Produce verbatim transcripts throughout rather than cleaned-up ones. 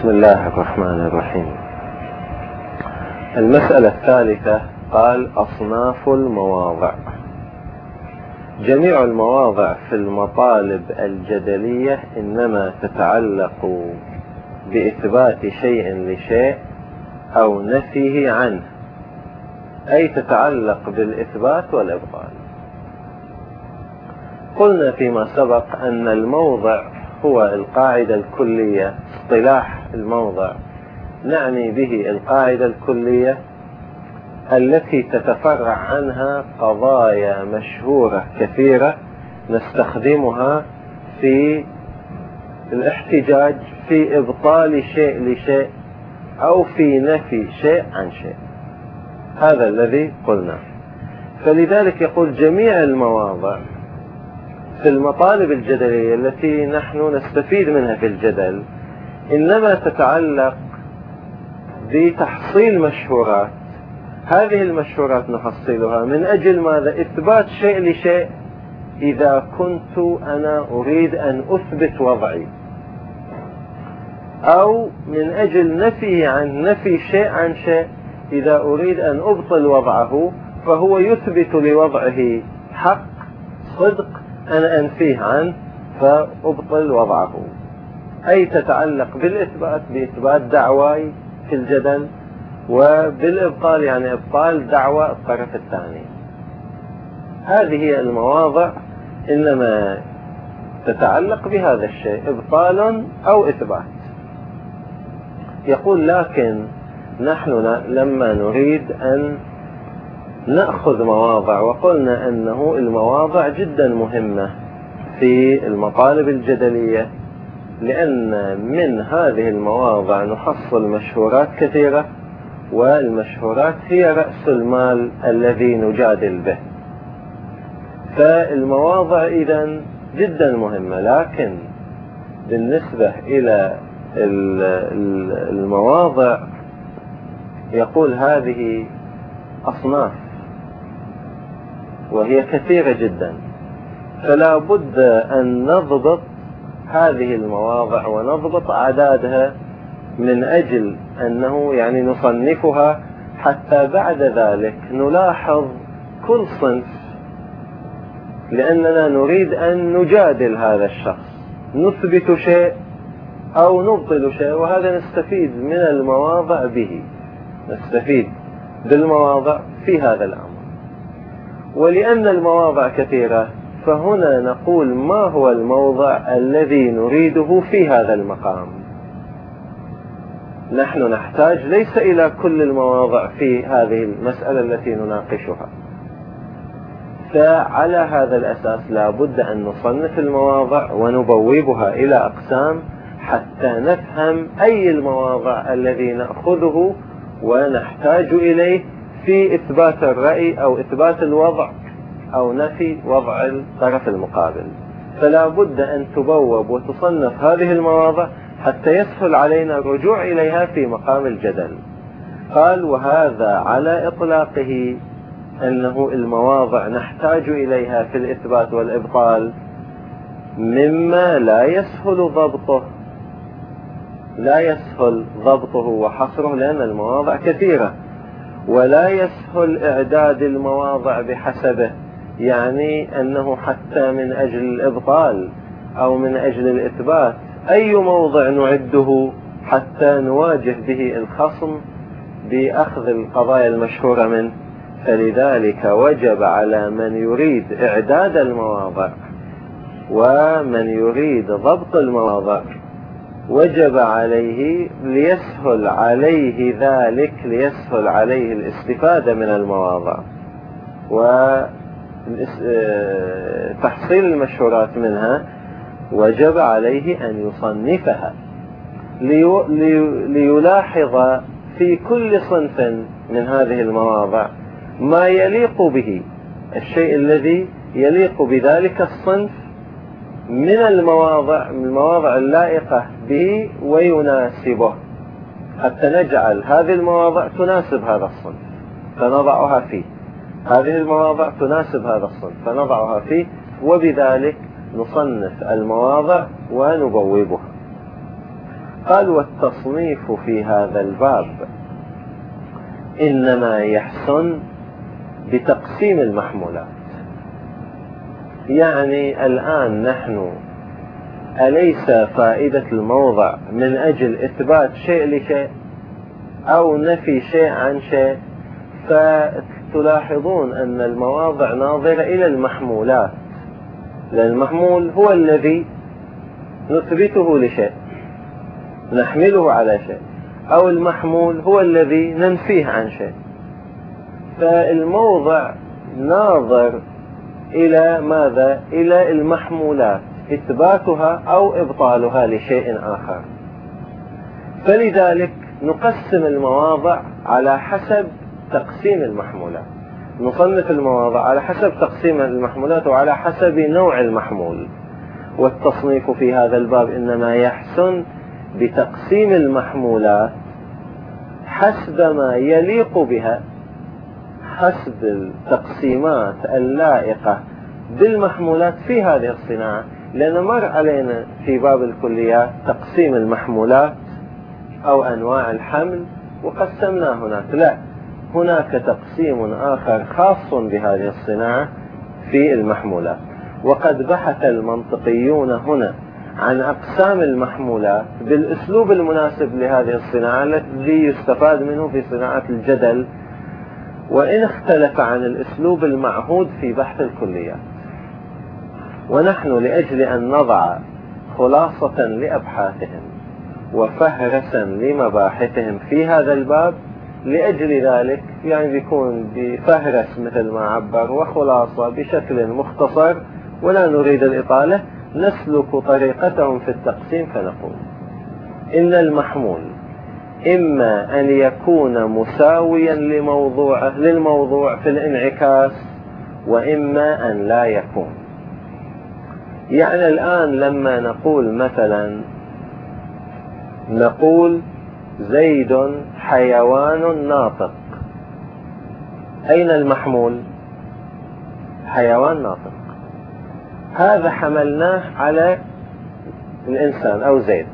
بسم الله الرحمن الرحيم. المسألة الثالثة قال أصناف المواضع. جميع المواضع في المطالب الجدلية إنما تتعلق بإثبات شيء لشيء أو نفيه عنه، أي تتعلق بالإثبات والإبطال. قلنا فيما سبق أن الموضع هو القاعدة الكلية. اصطلاح الموضع نعني به القاعدة الكلية التي تتفرع عنها قضايا مشهورة كثيرة نستخدمها في الاحتجاج في إبطال شيء لشيء أو في نفي شيء عن شيء. هذا الذي قلنا. فلذلك يقول جميع المواضع في المطالب الجدلية التي نحن نستفيد منها في الجدل إنما تتعلق بتحصيل مشهورات. هذه المشهورات نحصلها من أجل ماذا؟ إثبات شيء لشيء إذا كنت أنا أريد أن أثبت وضعي، أو من أجل نفي عن نفي شيء عن شيء إذا أريد أن أبطل وضعه، فهو يثبت لوضعه حق صدق أنا أنفيه عنه فأبطل وضعه. أي تتعلق بالإثبات بإثبات دعواي في الجدل، وبالإبطال يعني إبطال دعوى الطرف الثاني. هذه هي المواضع إنما تتعلق بهذا الشيء، إبطال أو إثبات. يقول لكن نحن لما نريد أن نأخذ مواضع، وقلنا أنه المواضع جدا مهمة في المطالب الجدلية، لأن من هذه المواضع نحصل مشهورات كثيرة، والمشهورات هي رأس المال الذي نجادل به. فالمواضع إذن جدا مهمة. لكن بالنسبة إلى المواضع يقول هذه أصناف وهي كثيرة جدا، فلا بد أن نضبط هذه المواضع ونضبط أعدادها من أجل أنه يعني نصنفها، حتى بعد ذلك نلاحظ كل صنف، لأننا نريد أن نجادل هذا الشخص، نثبت شيء أو نبطل شيء، وهذا نستفيد من المواضع به، نستفيد بالمواضع في هذا الأمر. ولأن المواضع كثيرة فهنا نقول ما هو الموضع الذي نريده في هذا المقام. نحن نحتاج ليس إلى كل المواضع في هذه المسألة التي نناقشها، فعلى هذا الأساس لا بد أن نصنف المواضع ونبوبها إلى أقسام حتى نفهم أي المواضع الذي نأخذه ونحتاج إليه في إثبات الرأي أو إثبات الوضع أو نفي وضع الطرف المقابل. فلا بد أن تبوب وتصنف هذه المواضع حتى يسهل علينا الرجوع إليها في مقام الجدل. قال وهذا على إطلاقه أنه المواضع نحتاج إليها في الإثبات والإبطال مما لا يسهل ضبطه لا يسهل ضبطه وحصره، لأن المواضع كثيرة، ولا يسهل إعداد المواضع بحسبه، يعني أنه حتى من أجل الإبطال أو من أجل الإثبات أي موضع نعده حتى نواجه به الخصم بأخذ القضايا المشهورة منه. فلذلك وجب على من يريد إعداد المواضع ومن يريد ضبط المواضع، وجب عليه ليسهل عليه ذلك ليسهل عليه الاستفادة من المواضع وتحصيل المشهورات منها، وجب عليه أن يصنفها ليلاحظ في كل صنف من هذه المواضع ما يليق به، الشيء الذي يليق بذلك الصنف من المواضع من المواضع اللائقة به ويناسبه، حتى نجعل هذه المواضع تناسب هذا الصنف فنضعها فيه، هذه المواضع تناسب هذا الصنف فنضعها فيه، وبذلك نصنف المواضع ونبوبها. قال والتصنيف في هذا الباب إنما يحسن بتقسيم المحمولات. يعني الآن نحن أليس فائدة الموضع من أجل إثبات شيء لشيء أو نفي شيء عن شيء؟ فتلاحظون أن المواضع ناظرة إلى المحمولات، لأن المحمول هو الذي نثبته لشيء، نحمله على شيء، أو المحمول هو الذي ننفيه عن شيء. فالموضع ناظر إلى ماذا؟ إلى المحمولات، إثباتها أو إبطالها لشيء آخر. فلذلك نقسم المواضع على حسب تقسيم المحمولات، نصنف المواضع على حسب تقسيم المحمولات وعلى حسب نوع المحمول. والتصنيف في هذا الباب إنما يحسن بتقسيم المحمولات حسب ما يليق بها، حسب التقسيمات اللائقة بالمحمولات في هذه الصناعة. لأن مر علينا في باب الكليات تقسيم المحمولات أو أنواع الحمل وقسمناه هناك، لا، هناك تقسيم آخر خاص بهذه الصناعة في المحمولات. وقد بحث المنطقيون هنا عن أقسام المحمولات بالأسلوب المناسب لهذه الصناعة الذي يستفاد منه في صناعة الجدل، وإن اختلف عن الأسلوب المعهود في بحث الكليات. ونحن لأجل أن نضع خلاصة لأبحاثهم وفهرسا لمباحثهم في هذا الباب، لأجل ذلك يعني بيكون بفهرس مثل ما عبر وخلاصة بشكل مختصر ولا نريد الإطالة، نسلك طريقتهم في التقسيم. فنقول إن المحمول إما أن يكون مساويا لموضوعه للموضوع في الانعكاس، وإما أن لا يكون. يعني الآن لما نقول مثلا نقول زيد حيوان ناطق، أين المحمول؟ حيوان ناطق. هذا حملناه على الإنسان أو زيد.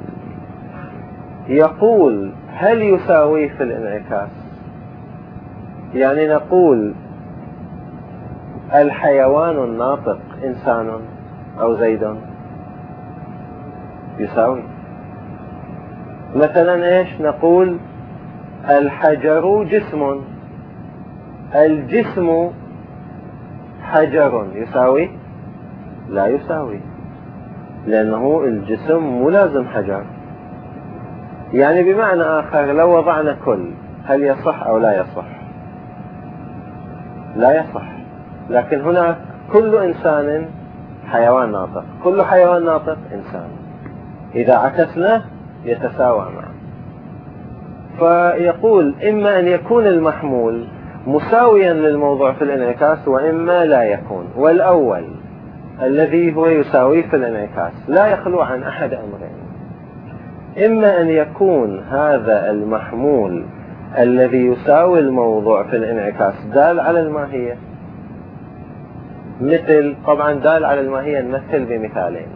يقول هل يساويه في الانعكاس؟ يعني نقول الحيوان الناطق إنسان أو زيد، يساوي. مثلا إيش نقول؟ الحجر جسم، الجسم حجر، يساوي؟ لا يساوي، لأنه الجسم ملازم حجر. يعني بمعنى آخر لو وضعنا كل، هل يصح أو لا يصح؟ لا يصح. لكن هناك كل إنسان حيوان ناطق، كل حيوان ناطق إنسان، إذا عكسناه يتساوى معه. فيقول إما أن يكون المحمول مساويا للموضوع في الانعكاس، وإما لا يكون. والأول الذي هو يساويه في الانعكاس لا يخلو عن أحد أمرين: إما أن يكون هذا المحمول الذي يساوي الموضوع في الانعكاس دال على الماهية، مثل طبعا دال على الماهية نمثل بمثالين.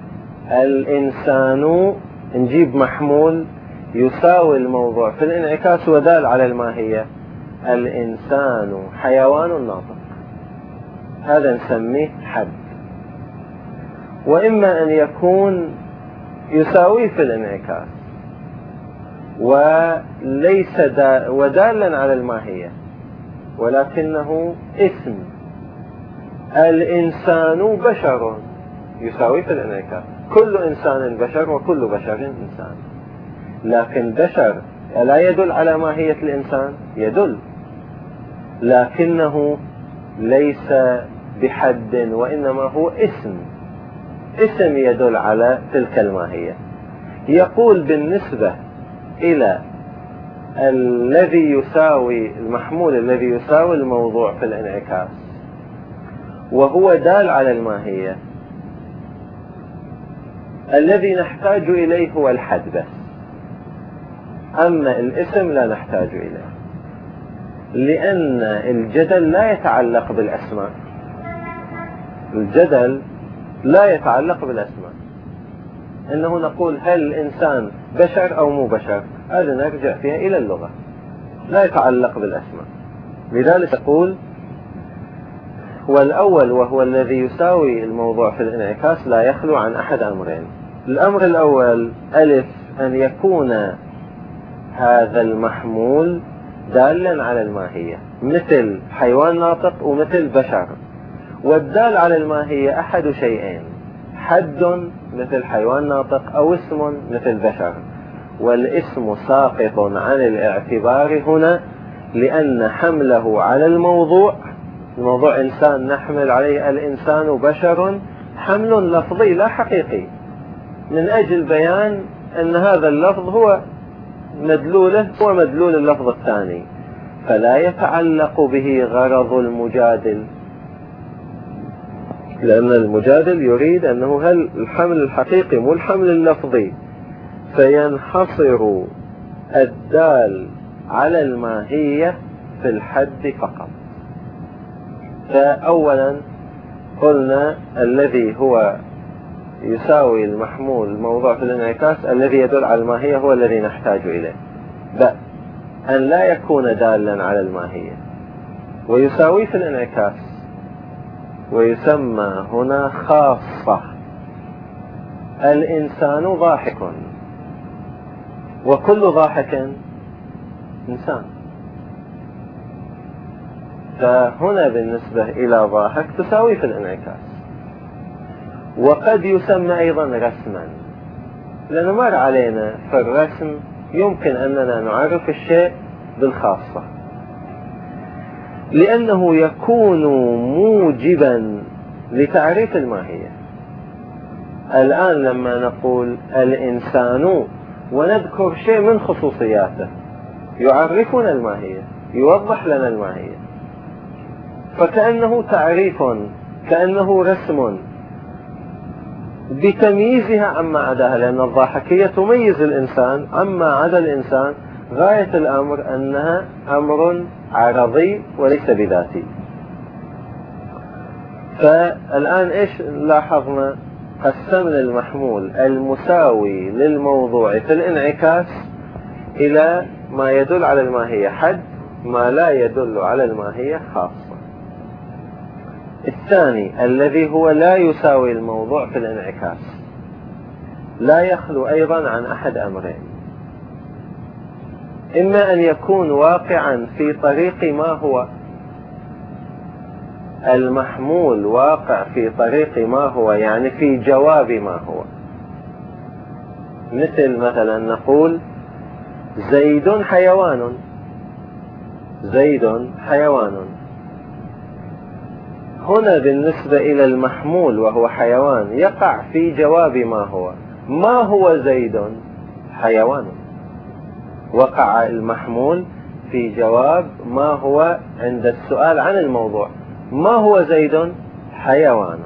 الإنسان نجيب محمول يساوي الموضوع في الانعكاس ودال على الماهية، الإنسان حيوان ناطق، هذا نسميه حد. وإما أن يكون يساويه في الانعكاس وليس دا ودالا على الماهية ولكنه اسم، الإنسان بشر، يساوي في الانعكاس، كل إنسان بشر وكل بشر إنسان. لكن بشر لا يدل على ماهية الإنسان، يدل، لكنه ليس بحد، وإنما هو اسم، اسم يدل على تلك الماهية. يقول بالنسبة إلى الذي يساوي المحمول الذي يساوي الموضوع في الانعكاس وهو دال على الماهية، الذي نحتاج إليه هو الحد بس، أما الاسم لا نحتاج إليه، لأن الجدل لا يتعلق بالأسماء، الجدل لا يتعلق بالأسماء. إنه نقول هل الإنسان بشر أو مو بشر، هذا نرجع فيها إلى اللغة، لا يتعلق بالأسماء. لذلك يقول: والأول وهو الذي يساوي الموضوع في الانعكاس لا يخلو عن أحد أمرين. الأمر الأول: ألف، أن يكون هذا المحمول دالا على الماهية، مثل حيوان ناطق ومثل بشر. والدال على الماهية أحد شيئين: حد مثل حيوان ناطق، أو اسم مثل بشر. والاسم ساقط عن الاعتبار هنا، لأن حمله على الموضوع، الموضوع إنسان نحمل عليه الإنسان بشر، حمل لفظي لا حقيقي، من أجل بيان أن هذا اللفظ هو مدلوله هو مدلول اللفظ الثاني، فلا يتعلق به غرض المجادل، لأن المجادل يريد أنه هل الحمل الحقيقي مو الحمل اللفظي، فينحصر الدال على الماهية في الحد فقط. فأولا قلنا الذي هو يساوي المحمول الموضوع في الانعكاس الذي يدل على الماهية هو الذي نحتاج إليه، بل أن لا يكون دالا على الماهية، ويساوي في الانعكاس، ويسمى هنا خاصة. الإنسان ضاحك، وكل ضاحك إنسان، فهنا بالنسبة إلى ضاحك تساوي في الانعكاس. وقد يسمى أيضا رسما، لأنه مر علينا في الرسم يمكن أننا نعرف الشيء بالخاصة، لأنه يكون موجبا لتعريف الماهية. الآن لما نقول الإنسان ونذكر شيء من خصوصياته يعرفنا الماهية، يوضح لنا الماهية، فكأنه تعريف، كأنه رسم بتمييزها عما عداها، لأن الضاحكية تميز الإنسان عما عدا الإنسان، غاية الأمر أنها أمر عرضي وليس بذاتي. فالآن إيش لاحظنا؟ قسمنا المحمول المساوي للموضوع في الانعكاس إلى ما يدل على الماهية حد، ما لا يدل على الماهية خاصة. الثاني الذي هو لا يساوي الموضوع في الانعكاس لا يخلو أيضا عن أحد أمرين: إما أن يكون واقعا في طريق ما هو، المحمول واقع في طريق ما هو، يعني في جواب ما هو، مثل مثلا نقول زيد حيوان، زيد حيوان. هنا بالنسبة إلى المحمول وهو حيوان يقع في جواب ما هو. ما هو زيد؟ حيوان. وقع المحمول في جواب ما هو عند السؤال عن الموضوع. ما هو زيد؟ حيوان.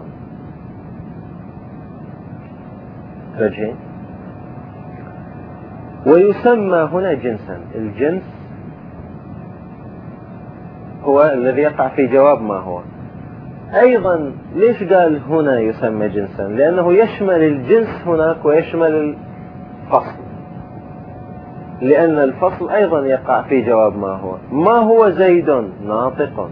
وجهين. ويسمى هنا جنسا، الجنس هو الذي يقع في جواب ما هو. أيضا ليش قال هنا يسمى جنسا؟ لأنه يشمل الجنس هناك ويشمل الفصل، لأن الفصل أيضا يقع في جواب ما هو. ما هو زيد؟ ناطق،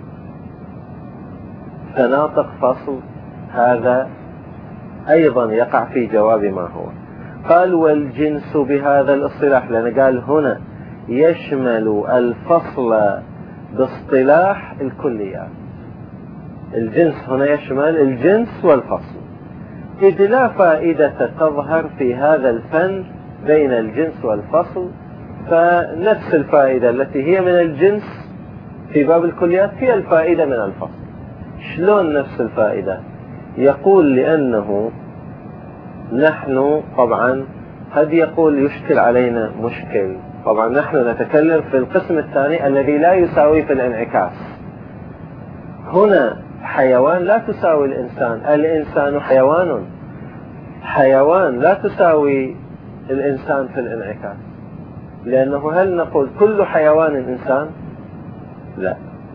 فناطق فصل هذا أيضا يقع في جواب ما هو. قال والجنس بهذا الاصطلاح، لأن قال هنا يشمل الفصل باصطلاح الكليات. الجنس هنا يشمل الجنس والفصل، إذ لا فائدة تظهر في هذا الفن بين الجنس والفصل، فنفس الفائدة التي هي من الجنس في باب الكليات هي الفائدة من الفصل. شلون نفس الفائدة؟ يقول لأنه نحن طبعا قد يقول يشكل علينا مشكل، طبعا نحن نتكلم في القسم الثاني الذي لا يساوي في الانعكاس. هنا حيوان لا تساوي الإنسان، الإنسان حيوان، حيوان لا تساوي الإنسان في الانعكاس، لأنه هل نقول كل حيوان إنسان؟ لا.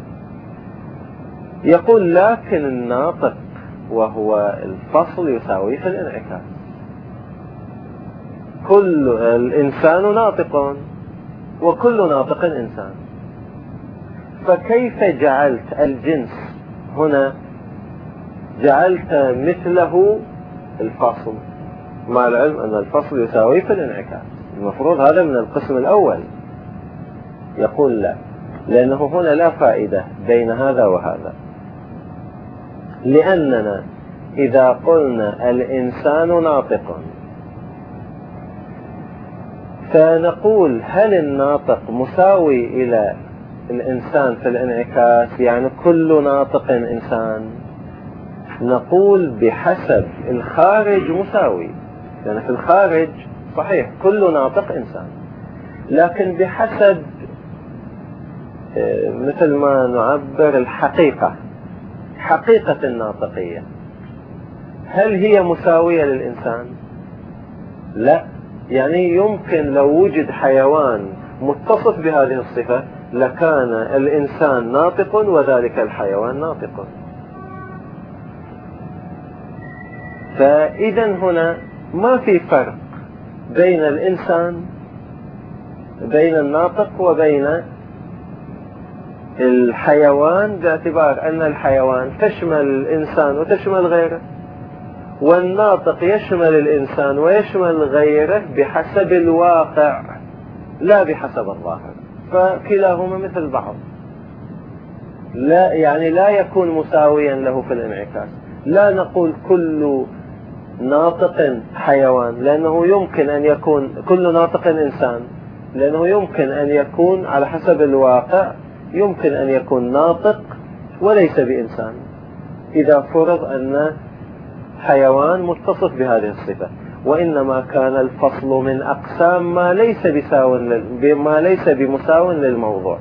يقول لكن الناطق وهو الفصل يساوي في الانعكاس. كل الإنسان ناطق وكل ناطق إنسان، فكيف جعلت الجنس هنا جعلت مثله الفصل، مع العلم أن الفصل يساوي في الانعكاس؟ المفروض هذا من القسم الأول. يقول لا، لأنه هنا لا فائدة بين هذا وهذا، لأننا إذا قلنا الإنسان ناطق فنقول هل الناطق مساوي إلى الإنسان في الانعكاس؟ يعني كل ناطق إنسان؟ نقول بحسب الخارج مساوي، لأن في الخارج صحيح كل ناطق إنسان، لكن بحسب مثل ما نعبر الحقيقة، حقيقة الناطقية، هل هي مساوية للإنسان؟ لا، يعني يمكن لو وجد حيوان متصف بهذه الصفة لكان الإنسان ناطق وذلك الحيوان ناطق. فإذا هنا ما في فرق بين الإنسان، بين الناطق وبين الحيوان، باعتبار أن الحيوان تشمل الإنسان وتشمل غيره، والناطق يشمل الإنسان ويشمل غيره بحسب الواقع لا بحسب الظاهر، فكلاهما مثل بعض، لا يعني لا يكون مساويا له في الانعكاس. لا نقول كل ناطق حيوان، لأنه يمكن أن يكون كل ناطق إنسان، لأنه يمكن أن يكون على حسب الواقع يمكن أن يكون ناطق وليس بإنسان، إذا فرض أن حيوان متصف بهذه الصفة، وإنما كان الفصل من أقسام ما ليس بساو ما ليس بمساو للموضوع،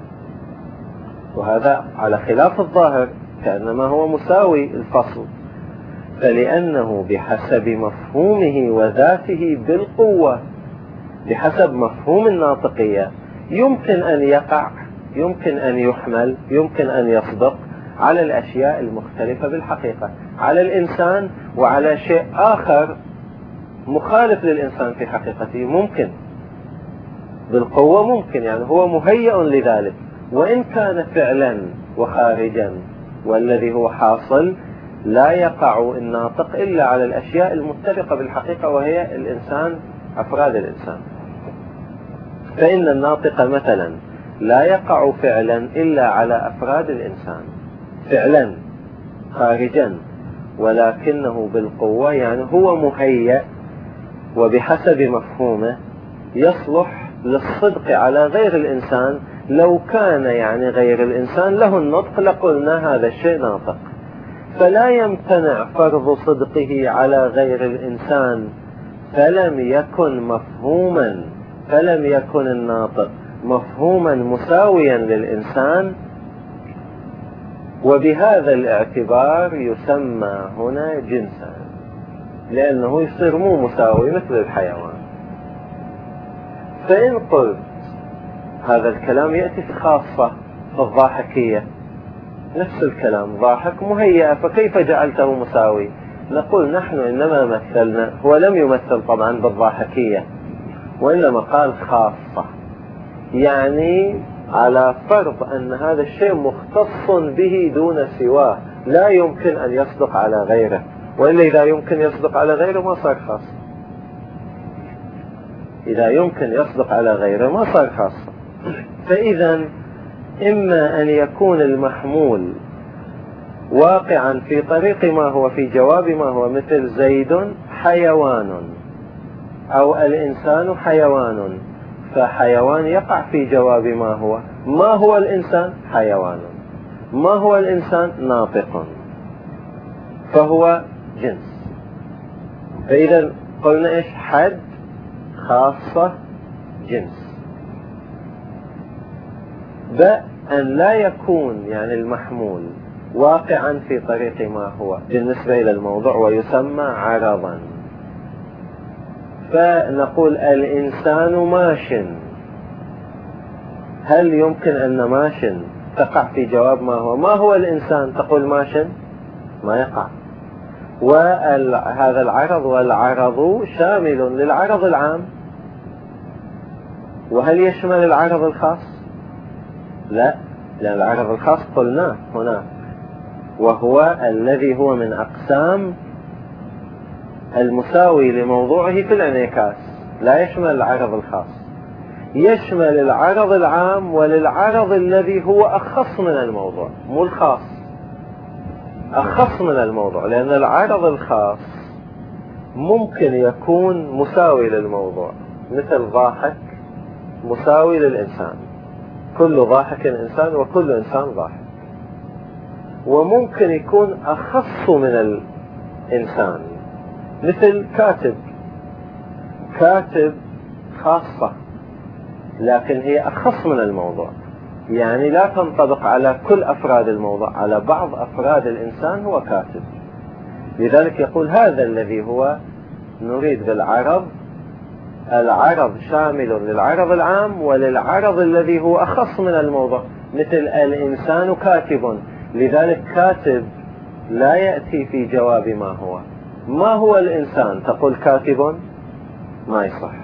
وهذا على خلاف الظاهر كأنما هو مساوي الفصل، فلأنه بحسب مفهومه وذاته بالقوة، بحسب مفهوم الناطقية يمكن أن يقع، يمكن أن يحمل، يمكن أن يصدق على الأشياء المختلفة بالحقيقة، على الإنسان وعلى شيء آخر مخالف للإنسان في حقيقته، ممكن بالقوة، ممكن يعني هو مهيئ لذلك، وإن كان فعلا وخارجا، والذي هو حاصل لا يقع الناطق إلا على الأشياء المتفقة بالحقيقة وهي الإنسان، أفراد الإنسان. فإن الناطق مثلا لا يقع فعلا إلا على أفراد الإنسان فعلا خارجا، ولكنه بالقوة يعني هو مهيأ وبحسب مفهومه يصلح للصدق على غير الإنسان. لو كان يعني غير الإنسان له النطق لقلنا هذا الشيء ناطق، فلا يمتنع فرض صدقه على غير الإنسان، فلم يكن مفهوما، فلم يكن الناطق مفهوما مساويا للإنسان، وبهذا الاعتبار يسمى هنا جنسا، لأنه يصير مو مساوي مثل الحيوان. فإن قلت هذا الكلام يأتي في خاصة في الضاحكية، نفس الكلام، ضاحك مهيئة، فكيف جعلته مساوي؟ نقول نحن إنما مثلنا، هو لم يمثل طبعا بالضاحكية، وإنما قال خاصة، يعني على فرض أن هذا الشيء مختص به دون سواه، لا يمكن أن يصدق على غيره، وإلا إذا يمكن يصدق على غيره ما صار خاص، إذا يمكن يصدق على غيره ما صار خاص. فإذا إما أن يكون المحمول واقعا في طريق ما هو في جواب ما هو، مثل زيد حيوان، أو الإنسان حيوان، فحيوان يقع في جواب ما هو. ما هو الإنسان؟ حيوان. ما هو الإنسان؟ ناطق، فهو جنس. فإذا قلنا إيش؟ حد، خاصة، جنس. بأن لا يكون يعني المحمول واقعا في طريق ما هو بالنسبة إلى الموضوع ويسمى عرضا. فنقول الإنسان ماش، هل يمكن أن ماش تقع في جواب ما هو؟ ما هو الإنسان؟ تقول ماش، ما يقع. وهذا العرض والعرض شامل للعرض العام. وهل يشمل العرض الخاص؟ لا، لأن العرض الخاص قلناه هنا وهو الذي هو من أقسام المساوي لموضوعه في الانعكاس، لا يشمل العرض الخاص، يشمل العرض العام وللعرض الذي هو أخص من الموضوع، مو الخاص، أخص من الموضوع، لأن العرض الخاص ممكن يكون مساوي للموضوع، مثل ضاحك مساوي للإنسان، كل ضاحك إنسان وكل إنسان ضاحك. وممكن يكون أخص من الإنسان، مثل كاتب، كاتب خاصة لكن هي أخص من الموضوع، يعني لا تنطبق على كل أفراد الموضوع، على بعض أفراد الإنسان هو كاتب. لذلك يقول هذا الذي هو نريد بالعرض، العرض شامل للعرض العام وللعرض الذي هو أخص من الموضوع، مثل الإنسان كاتب. لذلك كاتب لا يأتي في جواب ما هو، ما هو الإنسان تقول كاتب، ما يصح،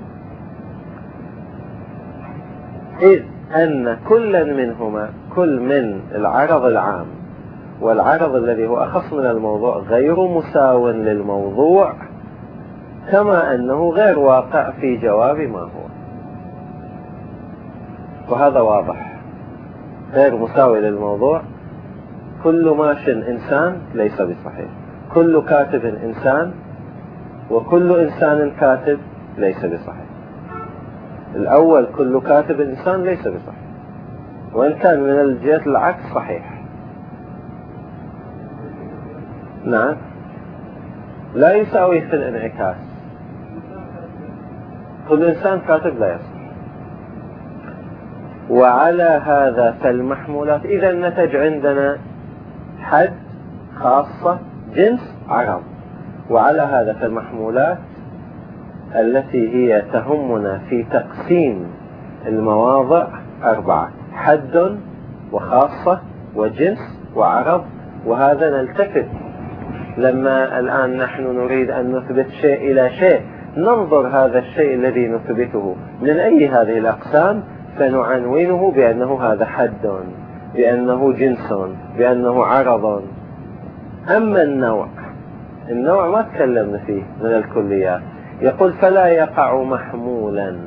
إذ أن كل منهما، كل من العرض العام والعرض الذي هو أخص من الموضوع غير مساو للموضوع، كما أنه غير واقع في جواب ما هو. وهذا واضح، غير مساوي للموضوع، كل ماش إنسان ليس بصحيح، كل كاتب إنسان وكل إنسان كاتب ليس بصحيح. الأول كل كاتب إنسان ليس بصحيح، وإن كان من الجهة العكس صحيح. نعم، لا يساوي في الانعكاس، كل إنسان كاتب لا يصح. وعلى هذا فالمحمولات إذا نتج عندنا حد، خاصة، جنس، عرض. وعلى هذا فالمحمولات التي هي تهمنا في تقسيم المواضع أربعة: حد وخاصة وجنس وعرض. وهذا نلتفت لما الآن نحن نريد أن نثبت شيء إلى شيء، ننظر هذا الشيء الذي نثبته من أي هذه الأقسام، فنعنونه بأنه هذا حد، بأنه جنس، بأنه عرض. أما النوع، النوع ما تكلمنا فيه من الكليات. يقول فلا يقع محمولا،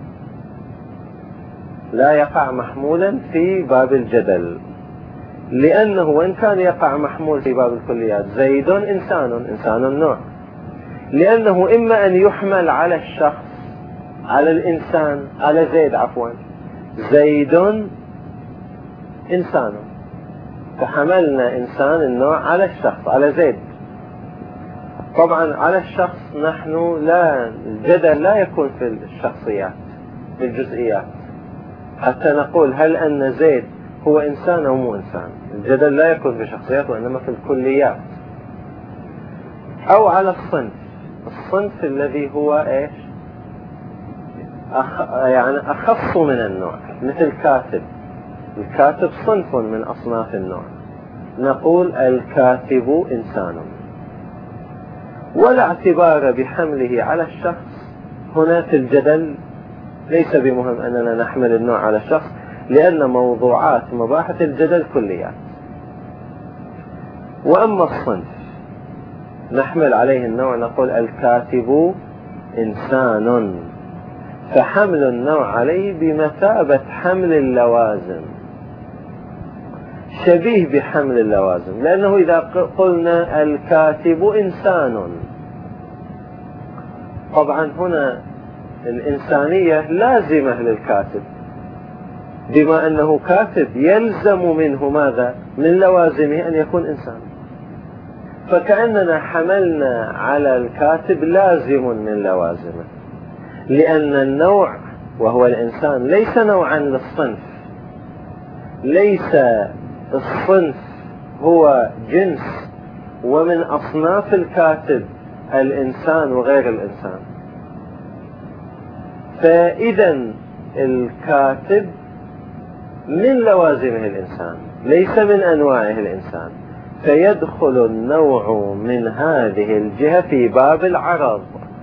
لا يقع محمولا في باب الجدل، لأنه وإن كان يقع محمول في باب الكليات، زيد إنسان، إنسان النوع، لأنه إما أن يحمل على الشخص، على الإنسان، على زيد عفوا، زيد إنسان، فحملنا إنسان النوع على الشخص، على زيد. طبعا على الشخص نحن لا، الجدل لا يكون في الشخصيات، في الجزئيات، حتى نقول هل أن زيد هو إنسان أو مو إنسان. الجدل لا يكون في الشخصيات وإنما في الكليات. أو على الصنف، الصنف الذي هو إيش؟ أخ... يعني أخص من النوع، مثل كاتب، الكاتب صنف من أصناف النوع، نقول الكاتب إنسان. ولا اعتبار بحمله على الشخص هنا في الجدل، ليس بمهم أننا نحمل النوع على الشخص، لأن موضوعات مباحث الجدل كليات. وأما الصنف نحمل عليه النوع، نقول الكاتب إنسان، فحمل النوع عليه بمثابة حمل اللوازم، شبيه بحمل اللوازم، لأنه إذا قلنا الكاتب إنسان، طبعا هنا الإنسانية لازمة للكاتب، بما أنه كاتب يلزم منه ماذا؟ من لوازمه أن يكون إنسان، فكأننا حملنا على الكاتب لازم من لوازمه، لأن النوع وهو الإنسان ليس نوعا للصنف، ليس الصنف هو جنس، ومن أصناف الكاتب الإنسان وغير الإنسان. فإذا الكاتب من لوازمه الإنسان، ليس من أنواعه الإنسان، فيدخل النوع من هذه الجهة في باب العرض،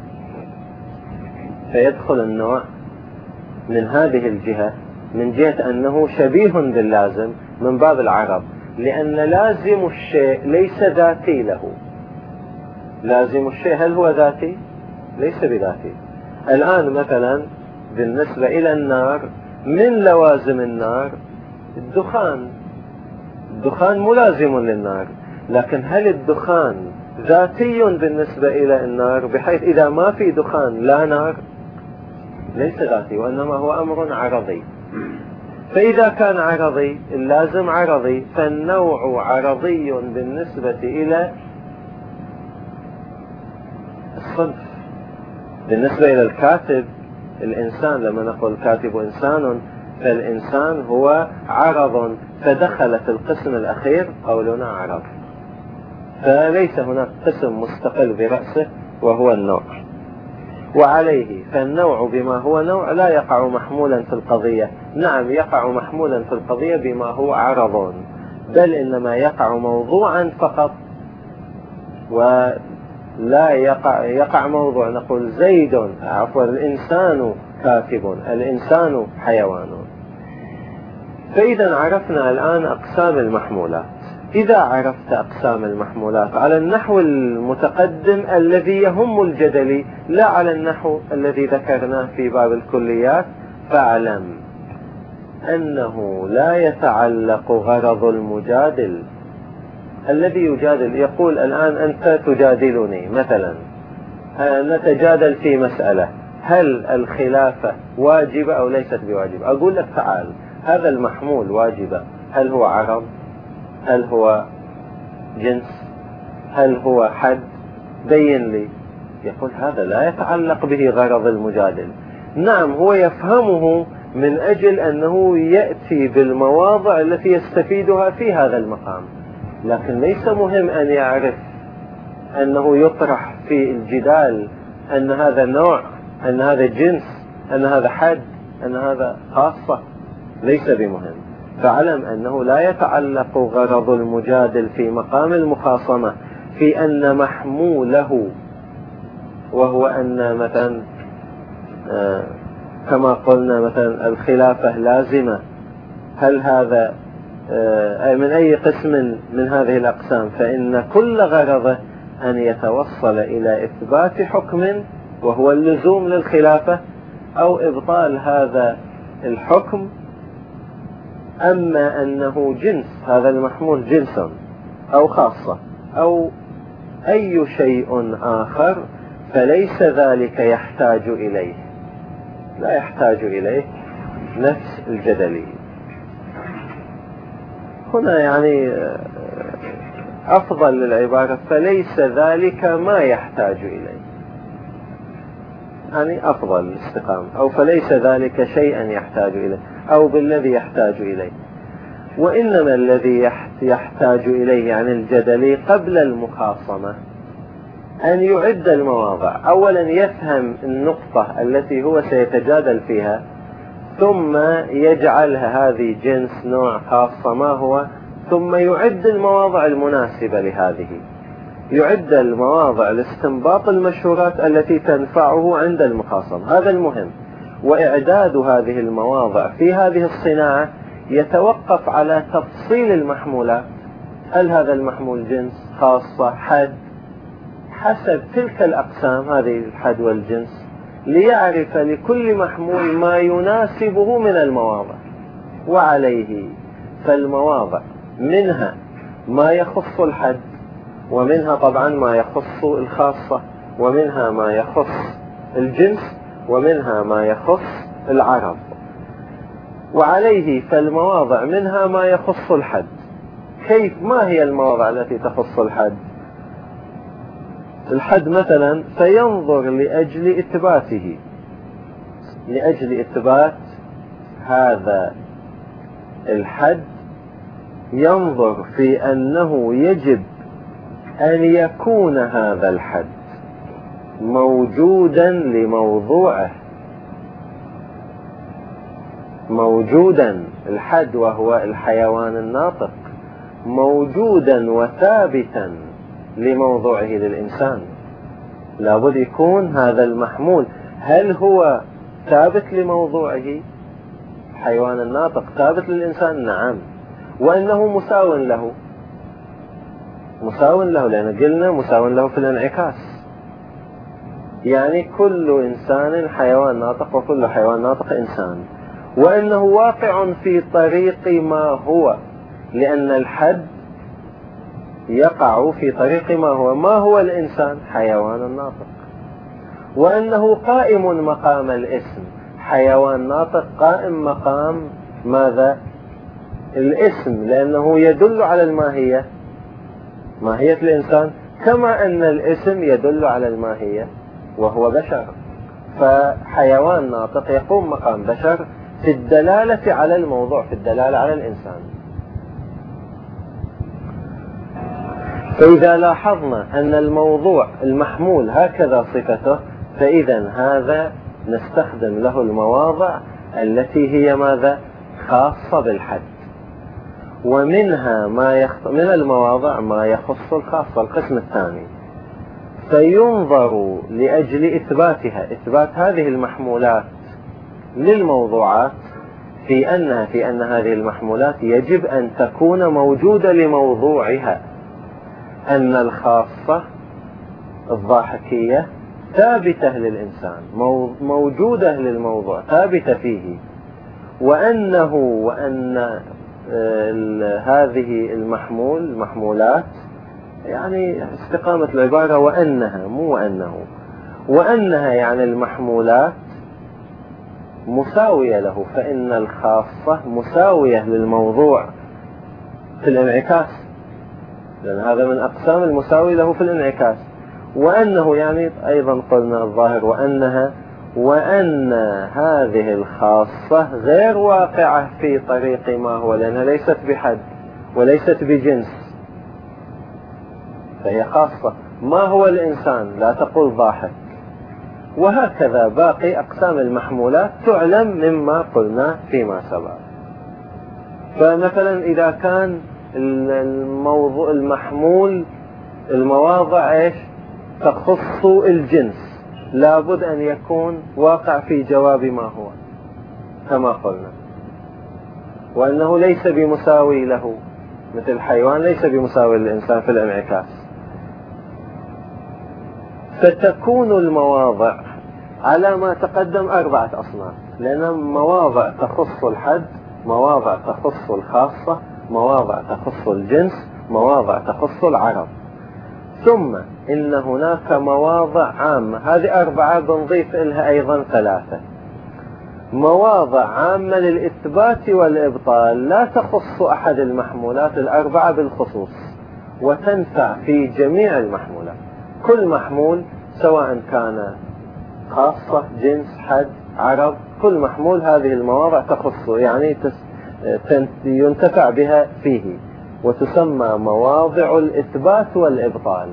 فيدخل النوع من هذه الجهة من جهة أنه شبيه باللازم من باب العرض، لأن لازم الشيء ليس ذاتي له. لازم الشيء هل هو ذاتي؟ ليس بذاتي. الآن مثلا بالنسبة إلى النار، من لوازم النار الدخان، الدخان ملازم للنار، لكن هل الدخان ذاتي بالنسبة إلى النار بحيث إذا ما في دخان لا نار؟ ليس ذاتي، وإنما هو أمر عرضي. فإذا كان عرضي اللازم عرضي، فالنوع عرضي بالنسبة إلى الصنف. بالنسبة إلى الكاتب الإنسان، لما نقول كاتب إنسان، فالإنسان هو عرض، فدخل في القسم الأخير قولنا عرض، فليس هناك قسم مستقل برأسه وهو النوع. وعليه فالنوع بما هو نوع لا يقع محمولا في القضية. نعم يقع محمولا في القضية بما هو عرض، بل إنما يقع موضوعا فقط، ولا يقع, يقع موضوع. نقول زيد عفوا الإنسان كاتب، الإنسان حيوان. فإذا عرفنا الآن أقسام المحمولات. إذا عرفت أقسام المحمولات على النحو المتقدم الذي يهم الجدلي، لا على النحو الذي ذكرناه في باب الكليات، فاعلم أنه لا يتعلق غرض المجادل الذي يجادل. يقول الآن أنت تجادلني مثلا، نتجادل في مسألة هل الخلافة واجبة أو ليست بواجبة. أقول لك تعال، هذا المحمول واجبة، هل هو عرض؟ هل هو جنس؟ هل هو حد؟ بين لي. يقول هذا لا يتعلق به غرض المجادل. نعم هو يفهمه من أجل أنه يأتي بالمواضع التي يستفيدها في هذا المقام، لكن ليس مهم أن يعرف أنه يطرح في الجدال أن هذا نوع، أن هذا جنس، أن هذا حد، أن هذا خاصة، ليس بمهم. فاعلم أنه لا يتعلق غرض المجادل في مقام المخاصمة في أن محموله، وهو أن مثلا آه كما قلنا مثلا الخلافة لازمة، هل هذا آه من أي قسم من هذه الأقسام؟ فإن كل غرضه أن يتوصل إلى إثبات حكم وهو اللزوم للخلافة، أو إبطال هذا الحكم. أما أنه جنس، هذا المحمول جنس أو خاصة أو أي شيء آخر، فليس ذلك يحتاج إليه، لا يحتاج إليه نفس الجدلي. هنا يعني أفضل للعبارة فليس ذلك ما يحتاج إليه، يعني أفضل الاستقامة، أو فليس ذلك شيئا يحتاج إليه، أو بالذي يحتاج إليه. وإنما الذي يحتاج إليه عن الجدل قبل المخاصمة أن يعد المواضع. أولا يفهم النقطة التي هو سيتجادل فيها، ثم يجعلها هذه جنس، نوع، خاصة، ما هو، ثم يعد المواضع المناسبة لهذه، يعد المواضع لاستنباط المشهورات التي تنفعه عند المخاصمة. هذا المهم. وإعداد هذه المواضع في هذه الصناعة يتوقف على تفصيل المحمولات، هل هذا المحمول جنس، خاصة، حد، حسب تلك الأقسام، هذه الحد والجنس، ليعرف لكل محمول ما يناسبه من المواضع. وعليه فالمواضع منها ما يخص الحد، ومنها طبعا ما يخص الخاصة، ومنها ما يخص الجنس، ومنها ما يخص العرض. وعليه فالمواضع منها ما يخص الحد. كيف؟ ما هي المواضع التي تخص الحد؟ الحد مثلا فينظر لأجل إثباته، لأجل إثبات هذا الحد، ينظر في أنه يجب أن يكون هذا الحد موجودا لموضوعه، موجودا الحد وهو الحيوان الناطق موجودا وثابتا لموضوعه للإنسان. لابد يكون هذا المحمول، هل هو ثابت لموضوعه؟ حيوان الناطق ثابت للإنسان؟ نعم. وأنه مساو له، مساو له، لأن قلنا مساو له في الانعكاس، يعني كل إنسان حيوان ناطق وكل حيوان ناطق إنسان. وأنه واقع في طريق ما هو، لأن الحد يقع في طريق ما هو. ما هو الإنسان؟ حيوان ناطق. وأنه قائم مقام الاسم، حيوان ناطق قائم مقام ماذا؟ الاسم، لأنه يدل على الماهية، ماهية الإنسان، كما أن الاسم يدل على الماهية وهو بشر. فحيوان ناطق يقوم مقام بشر في الدلالة على الموضوع، في الدلالة على الإنسان. فإذا لاحظنا أن الموضوع المحمول هكذا صفته، فإذا هذا نستخدم له المواضع التي هي ماذا؟ خاصة بالحد. ومنها ما يخص من المواضع ما يخص الخاصة، القسم الثاني. فينظر لأجل إثباتها، إثبات هذه المحمولات للموضوعات، في أنها في أن هذه المحمولات يجب أن تكون موجودة لموضوعها، أن الخاصة الضاحكية ثابتة للإنسان، موجودة للموضوع، ثابتة فيه. وأنه وأن هذه المحمول المحمولات، يعني استقامة العبارة وأنها، مو وأنه، وأنها يعني المحمولات مساوية له، فإن الخاصة مساوية للموضوع في الانعكاس، لأن هذا من أقسام المساوي له في الانعكاس. وأنه يعني أيضا قلنا الظاهر وأنها، وأن هذه الخاصة غير واقعة في طريق ما هو، لأنها ليست بحد وليست بجنس، فهي خاصة. ما هو الإنسان؟ لا تقول ضاحك. وهكذا باقي أقسام المحمولات تعلم مما قلنا فيما سبق. فمثلا إذا كان الموضوع المحمول المواضع إيش؟ تخص الجنس، لابد أن يكون واقع في جواب ما هو كما قلنا. وأنه ليس بمساوي له، مثل الحيوان ليس بمساوي للإنسان في الانعكاس. فتكون المواضع على ما تقدم أربعة أصناف، لأن مواضع تخص الحد، مواضع تخص الخاصة، مواضع تخص الجنس، مواضع تخص العرض. ثم إن هناك مواضع عامة، هذه أربعة، بنضيف لها أيضا ثلاثة. مواضع عامة للإثبات والإبطال، لا تخص أحد المحمولات الأربعة بالخصوص، وتنفع في جميع المحمولات. كل محمول سواء كان خاصة، جنس، حد، عرض، كل محمول هذه المواضع تخصه، يعني ينتفع بها فيه، وتسمى مواضع الإثبات والإبطال.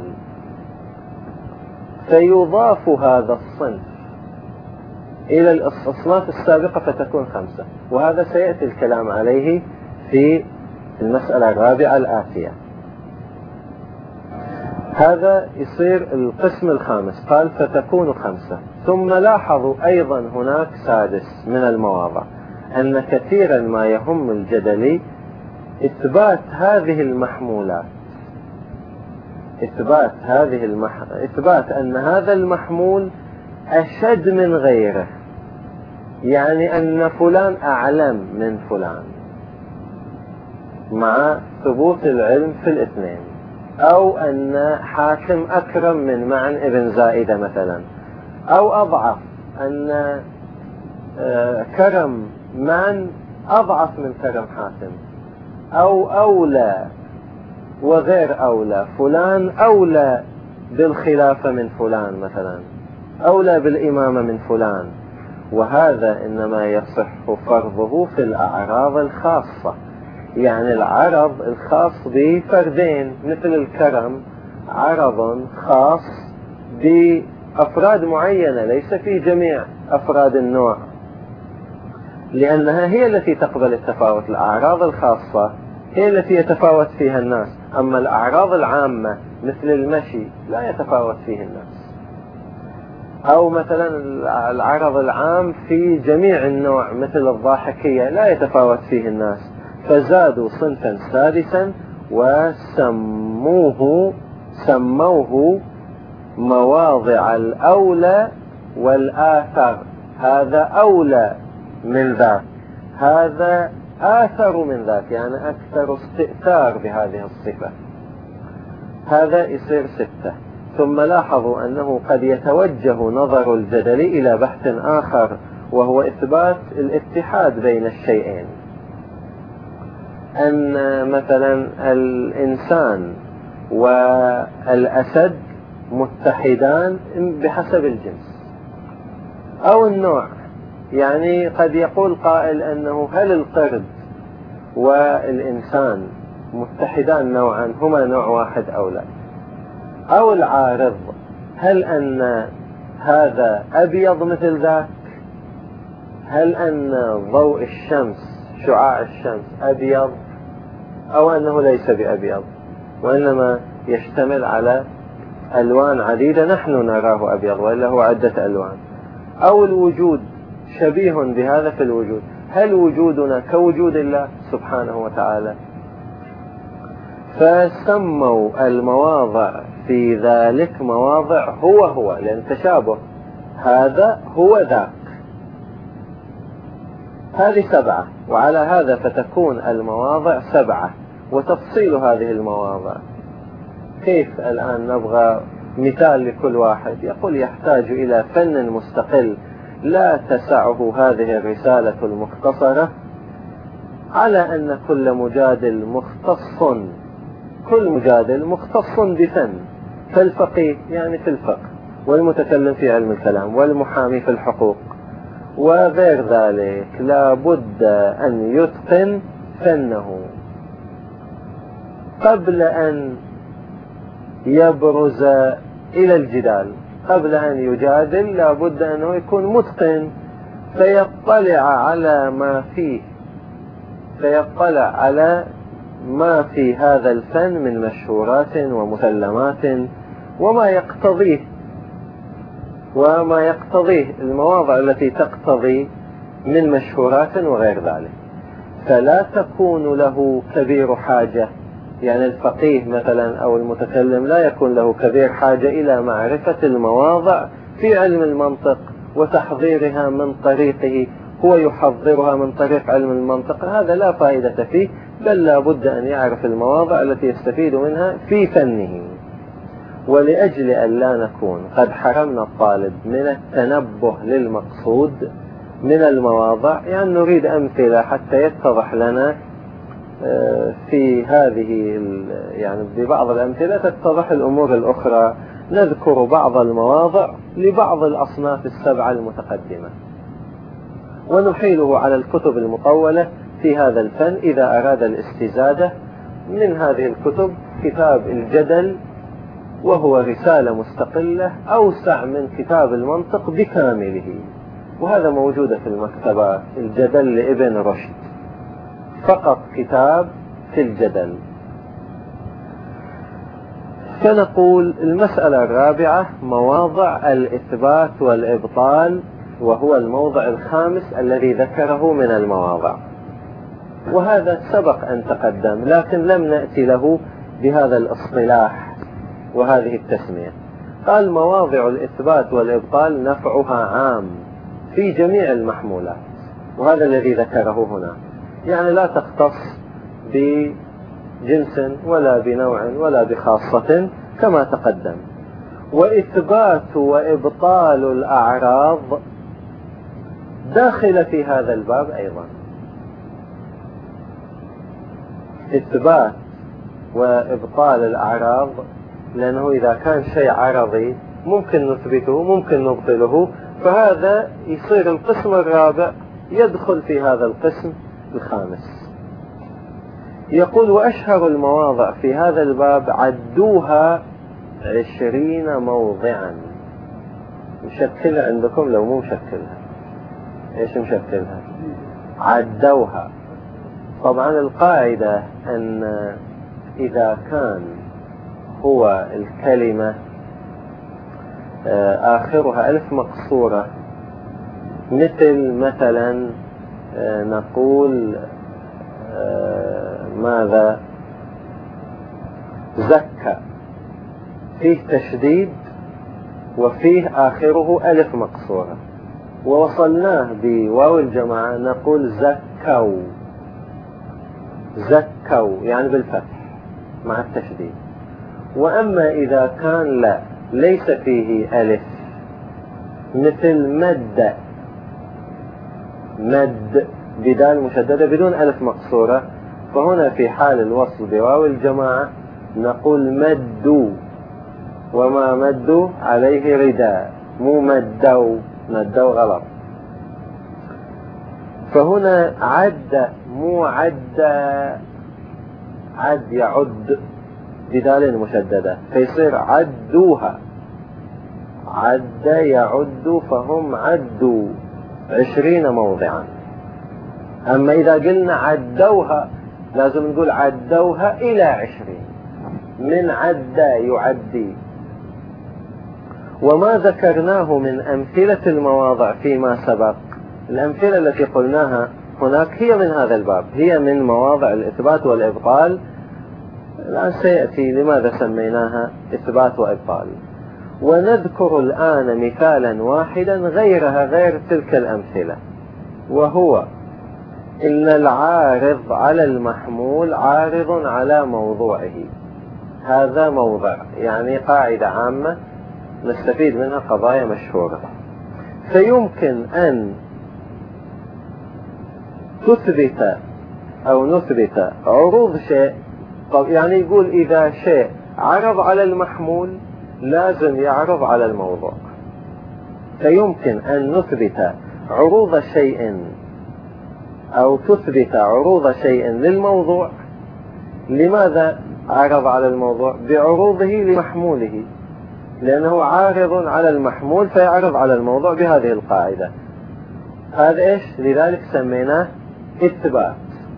فيضاف هذا الصنف إلى الأصناف السابقة فتكون خمسة، وهذا سيأتي الكلام عليه في المسألة الرابعة الآتية. هذا يصير القسم الخامس، قال فتكون خمسة. ثم لاحظوا أيضا هناك سادس من المواضع، أن كثيرا ما يهم الجدلي إثبات هذه المحمولات، إثبات هذه المح... إثبات أن هذا المحمول أشد من غيره، يعني أن فلان أعلم من فلان، مع ثبوت العلم في الاثنين. أو أن حاتم أكرم من معن ابن زائدة مثلا، أو أضعف، أن كرم معن أضعف من كرم حاتم، أو أولى وغير أولى، فلان أولى بالخلافة من فلان مثلا، أولى بالإمامة من فلان. وهذا إنما يصح فرضه في الأعراض الخاصة، يعني العرض الخاص بفردين، مثل الكرم عرض خاص بأفراد معينة ليس في جميع أفراد النوع، لأنها هي التي تقبل التفاوت. الأعراض الخاصة هي التي يتفاوت فيها الناس، أما الأعراض العامة مثل المشي لا يتفاوت فيه الناس. أو مثلا العرض العام في جميع النوع مثل الضاحكية لا يتفاوت فيه الناس، فزادوا صنفا سادسا وسموه سموه مواضع الأولى والآثر. هذا أولى من ذاك، هذا آثر من ذاك، يعني أكثر استئثار بهذه الصفة. هذا يصير ستة. ثم لاحظوا أنه قد يتوجه نظر الجدل إلى بحث آخر، وهو إثبات الاتحاد بين الشيئين، أن مثلا الإنسان والأسد متحدان بحسب الجنس أو النوع. يعني قد يقول قائل أنه هل القرد والإنسان متحدان نوعا، هما نوع واحد أو لا؟ أو العارض، هل أن هذا أبيض مثل ذاك؟ هل أن ضوء الشمس شعاع الشمس أبيض، أو أنه ليس بأبيض وإنما يشتمل على ألوان عديدة نحن نراه أبيض وإلا هو عدة ألوان؟ أو الوجود شبيه بهذا في الوجود، هل وجودنا كوجود الله سبحانه وتعالى؟ فسموا المواضع في ذلك مواضع هو هو، لأن تشابه، هذا هو ذاك. هذه سبعة، وعلى هذا فتكون المواضع سبعة. وتفصيل هذه المواضع كيف؟ الآن نبغى مثال لكل واحد. يقول يحتاج إلى فن مستقل لا تسعه هذه الرسالة المختصرة، على أن كل مجادل مختص، كل مجادل مختص بفن، فالفقيه يعني في الفقه، والمتكلم في علم الكلام، والمحامي في الحقوق، وغير ذلك لا بد أن يتقن فنه قبل أن يبرز إلى الجدال. قبل أن يجادل لا بد أنه يكون متقن، فيطلع على ما فيه، فيطلع على ما في هذا الفن من مشهورات ومسلمات وما يقتضيه، وما يقتضيه المواضع التي تقتضي من مشهورات وغير ذلك. فلا تكون له كبير حاجة، يعني الفقيه مثلا أو المتكلم لا يكون له كبير حاجة إلى معرفة المواضع في علم المنطق وتحضيرها من طريقه، هو يحضرها من طريق علم المنطق، هذا لا فائدة فيه، بل لا بد أن يعرف المواضع التي يستفيد منها في فنه. ولأجل أن لا نكون قد حرمنا الطالب من التنبه للمقصود من المواضع، يعني نريد أمثلة حتى يتضح لنا في هذه، يعني ببعض الأمثلة تتضح الأمور الأخرى. نذكر بعض المواضع لبعض الأصناف السبعة المتقدمة، ونحيله على الكتب المطولة في هذا الفن إذا أراد الاستزادة. من هذه الكتب كتاب الجدل، وهو رسالة مستقلة أوسع من كتاب المنطق بكامله، وهذا موجودة في المكتبات. الجدل لابن رشد، فقط كتاب في الجدل. فنقول المسألة الرابعة مواضع الإثبات والإبطال، وهو الموضع الخامس الذي ذكره من المواضع، وهذا سبق أن تقدم لكن لم نأتي له بهذا الاصطلاح وهذه التسمية. قال مواضع الإثبات والإبطال نفعها عام في جميع المحمولات، وهذا الذي ذكره هنا، يعني لا تختص بجنس ولا بنوع ولا بخاصة كما تقدم. وإثبات وإبطال الأعراض داخل في هذا الباب أيضا. إثبات وإبطال الأعراض، لأنه إذا كان شيء عرضي ممكن نثبته ممكن نبطله، فهذا يصير القسم الرابع يدخل في هذا القسم الخامس. يقول وأشهر المواضع في هذا الباب عدوها عشرين موضعا. مشكلة عندكم لو مو مشكلها؟ ايش مشكلها؟ عدوها طبعا القاعدة أن إذا كان هو الكلمة آخرها ألف مقصورة، مثل مثلا نقول ماذا زكى، فيه تشديد وفيه آخره ألف مقصورة، ووصلناه بواو الجماعة نقول زكوا، زكوا يعني بالفتح مع التشديد. وأما إذا كان لا ليس فيه ألف، مثل مد، مد بدال مشددة بدون ألف مقصورة، فهنا في حال الوصل بواو الجماعة نقول مدوا، وما مدوا عليه رداء، مو مدوا، مدوا غلط. فهنا عد مو عد، عد يعد بدال مشددة فيصير عدوها، عد يعد فهم عدوا عشرين موضعا. أما إذا قلنا عدوها لازم نقول عدوها إلى عشرين، من عد يعدي. وما ذكرناه من أمثلة المواضع فيما سبق، الأمثلة التي قلناها هناك هي من هذا الباب، هي من مواضع الإثبات والإبطال. الآن سيأتي لماذا سميناها إثبات وإبطال. ونذكر الآن مثالا واحدا غيرها غير تلك الأمثلة، وهو إن العارض على المحمول عارض على موضوعه. هذا موضع يعني قاعدة عامة نستفيد منها قضايا مشهورة. فيمكن أن تثبت أو نثبت عروض شيء، طب يعني يقول إذا شيء عرض على المحمول لازم يعرض على الموضوع. فيمكن أن نثبت عروض شيء أو تثبت عروض شيء للموضوع. لماذا عرض على الموضوع؟ بعروضه لمحموله، لأنه عارض على المحمول فيعرض على الموضوع بهذه القاعدة. هذا إيش؟ لذلك سميناه إثبات.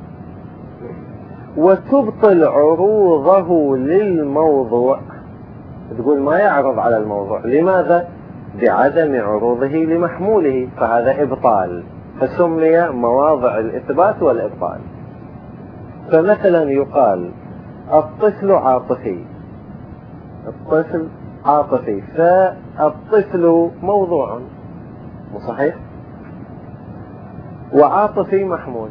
وتبطل عروضه للموضوع، تقول ما يعرض على الموضوع، لماذا؟ بعدم عروضه لمحموله، فهذا إبطال، فسمي مواضع الإثبات والإبطال. فمثلا يقال الطفل عاطفي، الطفل عاطفي، فالطفل موضوع صحيح، وعاطفي محمول،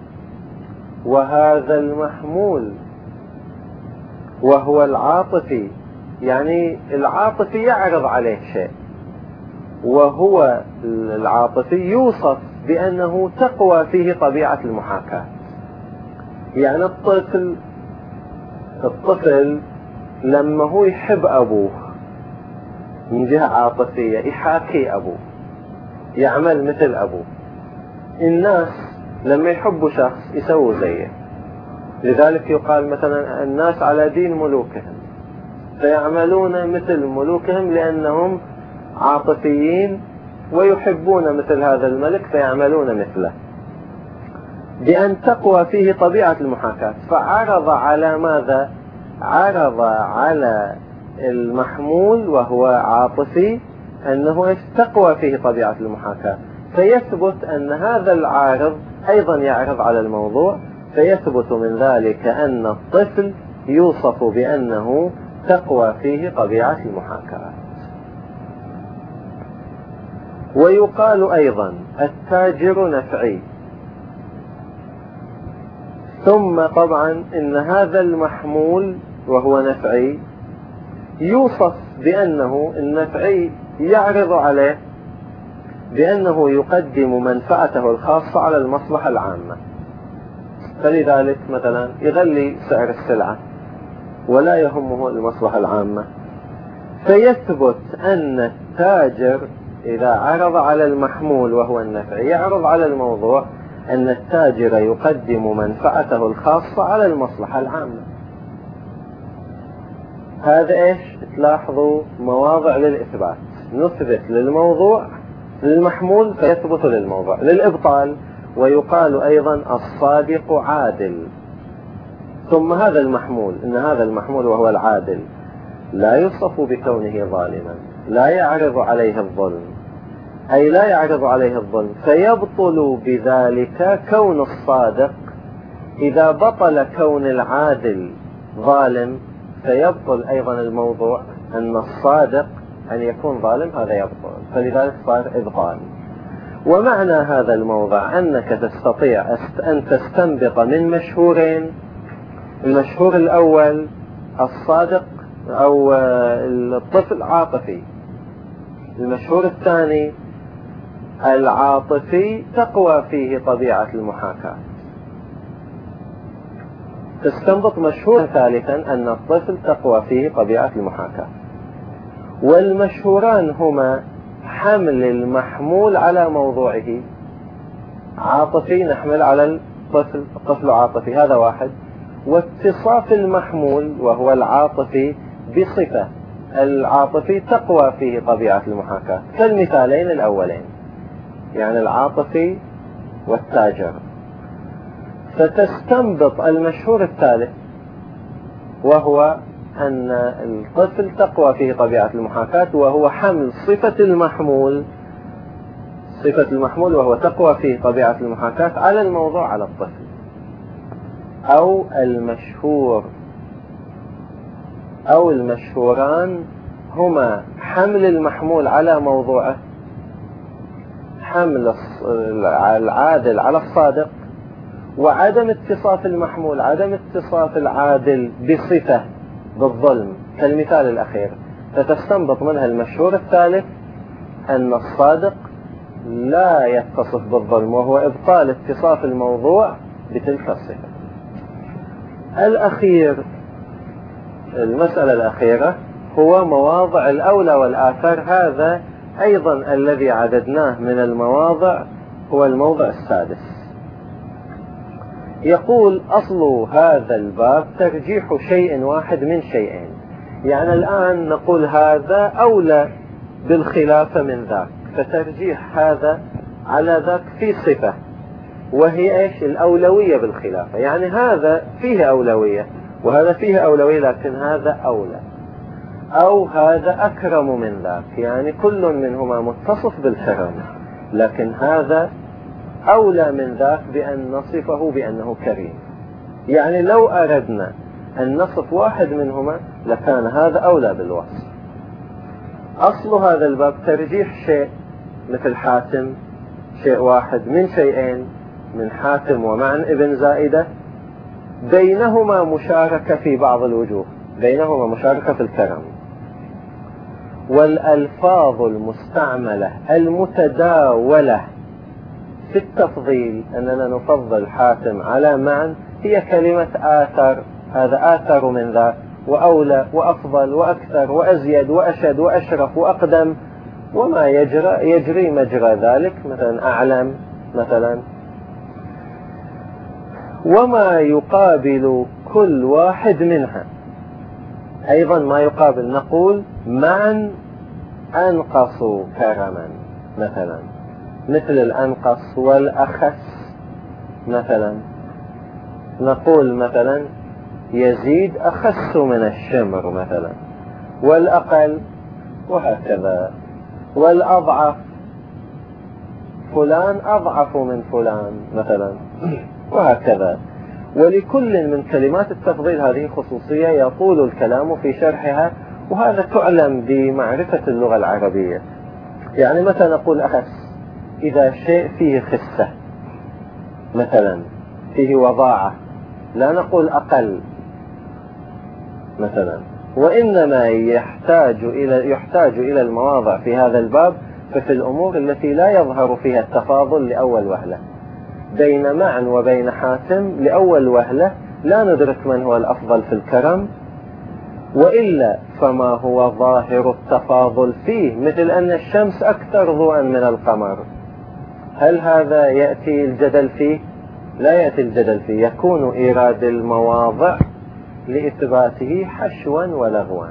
وهذا المحمول وهو العاطفي، يعني العاطفي يعرض عليه شيء، وهو العاطفي يوصف بأنه تقوى فيه طبيعة المحاكاة. يعني الطفل الطفل لما هو يحب أبوه من جهة عاطفية يحاكي أبوه، يعمل مثل أبوه. الناس لما يحبوا شخص يسووا زيه، لذلك يقال مثلا الناس على دين ملوكهم، فيعملون مثل ملوكهم لأنهم عاطفيين ويحبون مثل هذا الملك فيعملون مثله، بأن تقوى فيه طبيعة المحاكاة. فعرض على ماذا؟ عرض على المحمول وهو عاطفي أنه تقوى فيه طبيعة المحاكاة، فيثبت أن هذا العارض أيضا يعرض على الموضوع، فيثبت من ذلك أن الطفل يوصف بأنه تقوى فيه طبيعة المحاكاة. ويقال أيضا التاجر نفعي. ثم طبعا إن هذا المحمول وهو نفعي يوصف بأنه النفعي يعرض عليه بأنه يقدم منفعته الخاصة على المصلحة العامة، فلذلك مثلا يغلي سعر السلعة ولا يهمه المصلحة العامة. فيثبت أن التاجر إذا عرض على المحمول وهو النفعي يعرض على الموضوع أن التاجر يقدم منفعته الخاصة على المصلحة العامة. هذا إيش؟ تلاحظوا مواضع للإثبات، نثبت للموضوع للمحمول فيثبت للموضوع. للإبطال ويقال أيضا الصادق عادل. ثم هذا المحمول، إن هذا المحمول وهو العادل لا يوصف بكونه ظالما، لا يعرض عليه الظلم، أي لا يعرض عليه الظلم، فيبطل بذلك كون الصادق. إذا بطل كون العادل ظالم فيبطل أيضا الموضوع أن الصادق أن يكون ظالم، هذا يبطل، فلذلك صار إبطال. ومعنى هذا الموضع أنك تستطيع أن تستنبط من مشهورين: المشهور الأول الصادق أو الطفل عاطفي، المشهور الثاني العاطفي تقوى فيه طبيعة المحاكاة. تستنبط مشهور ثالثا أن الطفل تقوى فيه طبيعة المحاكاة. والمشهوران هما حمل المحمول على موضوعه، عاطفي نحمل على الطفل، الطفل عاطفي، هذا واحد، واتصاف المحمول وهو العاطفي بصفة العاطفي تقوى فيه طبيعة المحاكاة، كالمثالين الأولين، يعني العاطفي والتاجر. فتستنبط المشهور الثالث وهو أن الطفل تقوى فيه طبيعة المحاكاة، وهو حمل صفة المحمول، صفة المحمول وهو تقوى فيه طبيعة المحاكاة على الموضوع على الطفل. أو المشهور أو المشهوران هما حمل المحمول على موضوعه، حمل العادل على الصادق، وعدم اتصاف المحمول، عدم اتصاف العادل بصفة بالظلم كالمثال الأخير. فتستنبط منها المشهور الثالث أن الصادق لا يتصف بالظلم، وهو إبطال اتصاف الموضوع بتلك الصفة. الأخير، المسألة الأخيرة هو مواضع الأولى والآثار. هذا أيضا الذي عددناه من المواضع هو الموضع السادس. يقول: أصل هذا الباب ترجيح شيء واحد من شيئين. يعني الآن نقول هذا أولى بالخلافة من ذاك، فترجيح هذا على ذاك في صفة، وهي إيش؟ الأولوية بالخلافة. يعني هذا فيه أولوية وهذا فيه أولوية، لكن هذا أولى، أو هذا أكرم من ذاك، يعني كل منهما متصف بالكرم، لكن هذا أولى من ذاك بأن نصفه بأنه كريم. يعني لو أردنا أن نصف واحد منهما لكان هذا أولى بالوصف. أصل هذا الباب ترجيح شيء مثل حاتم، شيء واحد من شيئين، من حاتم ومعن ابن زائدة، بينهما مشاركة في بعض الوجوه، بينهما مشاركة في الكرم. والألفاظ المستعملة المتداولة في التفضيل، أننا نفضل حاتم على معن، هي كلمة آثر، هذا آثر من ذا، وأولى وأفضل وأكثر وأزيد وأشد وأشرف وأقدم، وما يجري, يجري مجرى ذلك، مثلا أعلم مثلا. وما يقابل كل واحد منها أيضا ما يقابل، نقول معا أنقص كرما مثلا، مثل الأنقص والأخس مثلا. نقول مثلا يزيد أخس من الشمر مثلا، والأقل، وهكذا. والأضعف، فلان أضعف من فلان مثلا، وهكذا. ولكل من كلمات التفضيل هذه خصوصية يطول الكلام في شرحها، وهذا تعلم بمعرفة اللغة العربية. يعني مثلا نقول أخس إذا شيء فيه خسة مثلا، فيه وضاعة، لا نقول أقل مثلا. وإنما يحتاج إلى يحتاج إلى المواضع في هذا الباب ففي الأمور التي لا يظهر فيها التفاضل لأول وهلة. بين معن وبين حاتم لأول وهلة لا ندرك من هو الأفضل في الكرم، وإلا فما هو ظاهر التفاضل فيه، مثل أن الشمس أكثر ضوءا من القمر، هل هذا يأتي الجدل فيه؟ لا يأتي الجدل فيه، يكون إيراد المواضع لإثباته حشوا ولغوا.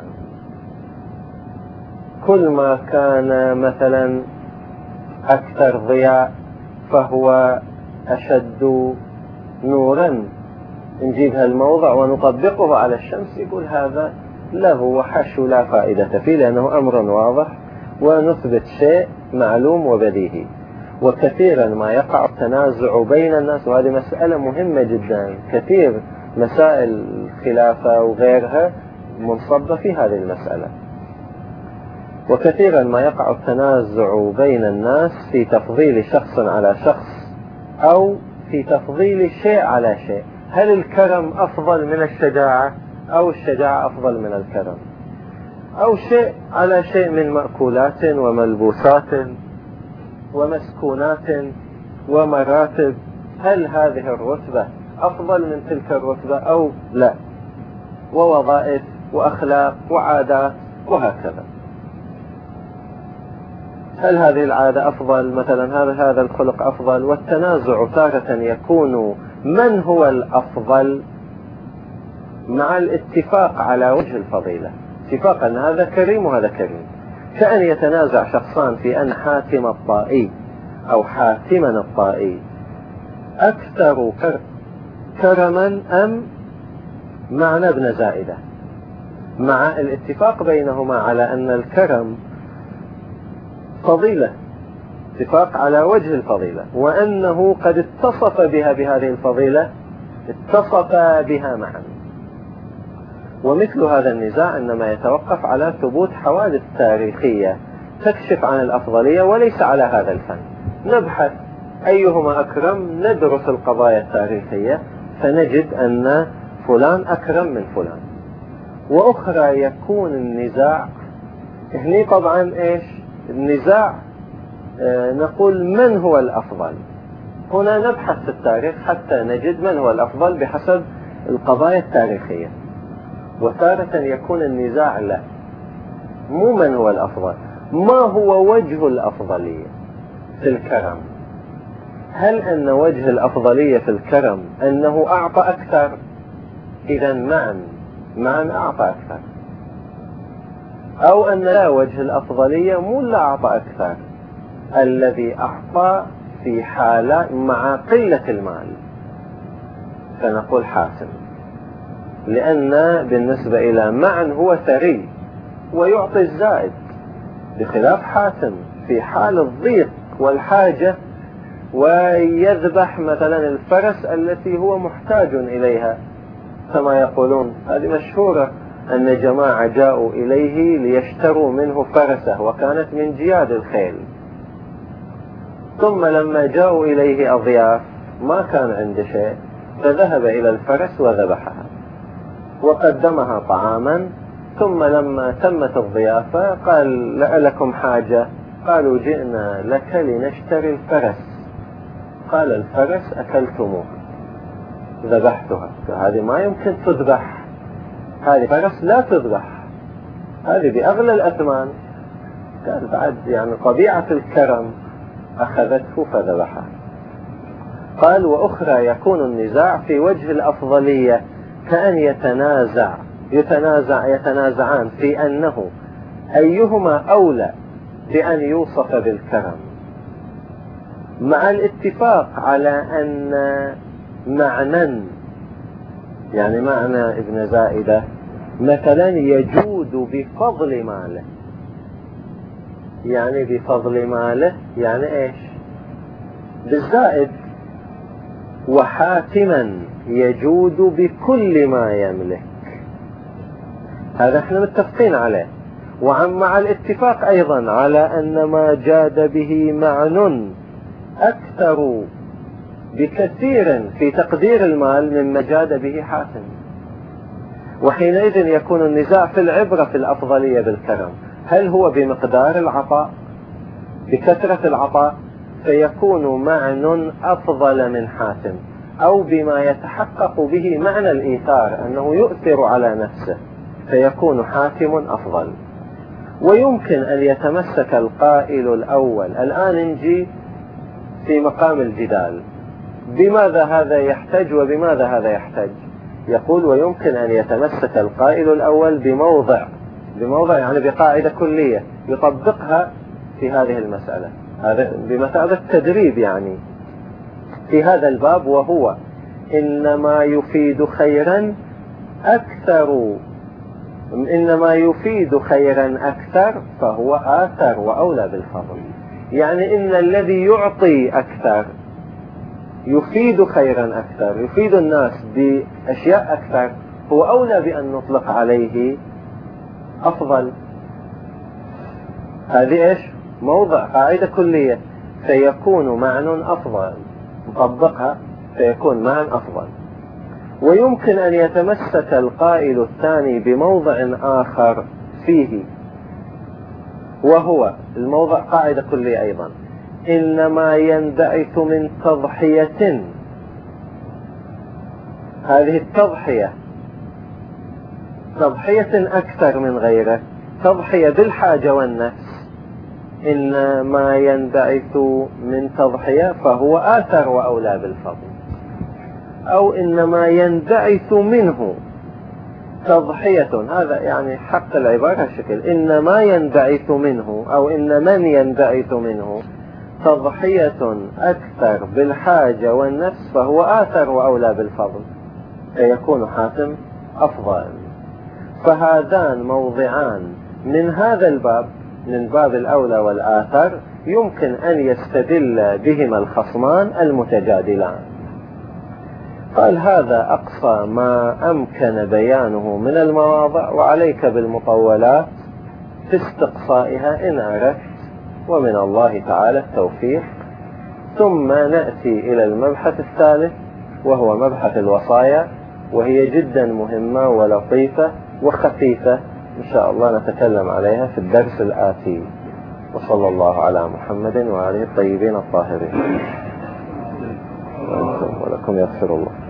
كل ما كان مثلا أكثر ضياء فهو أشد نورا، نجيب هالموضع ونطبقه على الشمس، يقول هذا له وحش لا فائدة فيه، لأنه أمر واضح ونثبت شيء معلوم وبديهي. وكثيرا ما يقع التنازع بين الناس، وهذه مسألة مهمة جدا، كثير مسائل الخلافة وغيرها منصبة في هذه المسألة. وكثيرا ما يقع التنازع بين الناس في تفضيل شخص على شخص، أو في تفضيل شيء على شيء. هل الكرم أفضل من الشجاعة، أو الشجاعة أفضل من الكرم، أو شيء على شيء من مأكولات وملبوسات ومسكونات ومراتب، هل هذه الرتبة أفضل من تلك الرتبة أو لا، ووظائف وأخلاق وعادات وهكذا. هل هذه العادة أفضل مثلا، هذا هذا الخلق أفضل. والتنازع تارة يكون من هو الأفضل مع الاتفاق على وجه الفضيلة، اتفاق أن هذا كريم وهذا كريم. كأن يتنازع شخصان في أن حاتم الطائي أو حاتما الطائي أكثر كرما أم معنى ابن زائدة، مع الاتفاق بينهما على أن الكرم فضيلة، اتفاق على وجه الفضيلة، وأنه قد اتصف بها بهذه الفضيلة، اتصف بها معا. ومثل هذا النزاع إنما يتوقف على ثبوت حوادث تاريخية تكشف عن الأفضلية، وليس على هذا الفن. نبحث أيهما أكرم، ندرس القضايا التاريخية فنجد أن فلان أكرم من فلان. وأخرى يكون النزاع هني طبعا إيش النزاع، آه نقول من هو الأفضل. هنا نبحث في التاريخ حتى نجد من هو الأفضل بحسب القضايا التاريخية. وتارة يكون النزاع لا، مو من هو الأفضل، ما هو وجه الأفضلية في الكرم. هل أن وجه الأفضلية في الكرم أنه أعطى أكثر، إذا معا معا أعطى أكثر، أو أن لا، وجه الأفضلية مو لا أعطى أكثر، الذي أعطى في حالة مع قلة المال فنقول حاتم، لأن بالنسبة إلى معا هو ثري ويعطي الزائد، بخلاف حاتم في حال الضيق والحاجة ويذبح مثلا الفرس التي هو محتاج إليها، كما يقولون. هذه مشهورة أن جماعة جاءوا إليه ليشتروا منه فرسه وكانت من جياد الخيل، ثم لما جاءوا إليه أضياف ما كان عنده شيء، فذهب إلى الفرس وذبحها وقدمها طعاما. ثم لما تمت الضيافة قال لكم حاجة؟ قالوا جئنا لك لنشتري الفرس. قال الفرس أكلتموه، ذبحتها، هذه ما يمكن تذبح، هذه فرس لا تذبح، هذه بأغلى الأثمان. قال بعد يعني طبيعة الكرم أخذته فذبحها. قال وأخرى يكون النزاع في وجه الأفضلية، كأن يتنازع يتنازع يتنازعان في أنه أيهما أولى بأن يوصف بالكرم، مع الاتفاق على أن معنى، يعني معنى ابن زائدة مثلا يجود بفضل ماله، يعني بفضل ماله يعني ايش بالزائد، وحاتما يجود بكل ما يملك، هذا احنا متفقين عليه. وعن مع الاتفاق ايضا على ان ما جاد به معن اكثر بكثير في تقدير المال مما جاد به حاتم. وحينئذ يكون النزاع في العبرة في الأفضلية بالكرم، هل هو بمقدار العطاء بكثرة العطاء فيكون معن أفضل من حاتم، أو بما يتحقق به معنى الإيثار أنه يؤثر على نفسه فيكون حاتم أفضل. ويمكن أن يتمسك القائل الأول. الآن نجي في مقام الجدال، بماذا هذا يحتج وبماذا هذا يحتج؟ يقول ويمكن أن يتمسك القائل الأول بموضع بموضع يعني بقاعدة كلية يطبقها في هذه المسألة، هذا بمثابة تدريب يعني. في هذا الباب، وهو إنما يفيد خيرا أكثر إنما يفيد خيرا أكثر فهو آثر وأولى بالفضل. يعني إن الذي يعطي أكثر يفيد خيرا أكثر، يفيد الناس بأشياء أكثر، هو أولى بأن نطلق عليه أفضل. هذه إيش؟ موضع قاعدة كلية، سيكون معنى أفضل، نطبقها سيكون معنى أفضل. ويمكن أن يتمسك القائل الثاني بموضع آخر فيه، وهو الموضع قاعدة كلية أيضا، إنما ينبعث من تضحية. هذه التضحية تضحية أكثر من غيره، تضحية بالحاجة والنفس، إنما ينبعث من تضحية فهو آثر وأولى بالفضل. أو إنما ينبعث منه تضحية، هذا يعني حق العبارة شكل، إنما ينبعث منه أو إن من ينبعث منه تضحية أكثر بالحاجة والنفس فهو آثر وأولى بالفضل، فيكون حاتم أفضل. فهذان موضعان من هذا الباب، من باب الأولى والآثر، يمكن أن يستدل بهما الخصمان المتجادلان. قال هذا أقصى ما أمكن بيانه من المواضع، وعليك بالمطولات في استقصائها إن أردت، ومن الله تعالى التوفيق. ثم نأتي إلى المبحث الثالث، وهو مبحث الوصايا، وهي جدا مهمة ولطيفة وخفيفة، إن شاء الله نتكلم عليها في الدرس الآتي. وصلى الله على محمد وآله الطيبين الطاهرين. ولكم يغفر الله.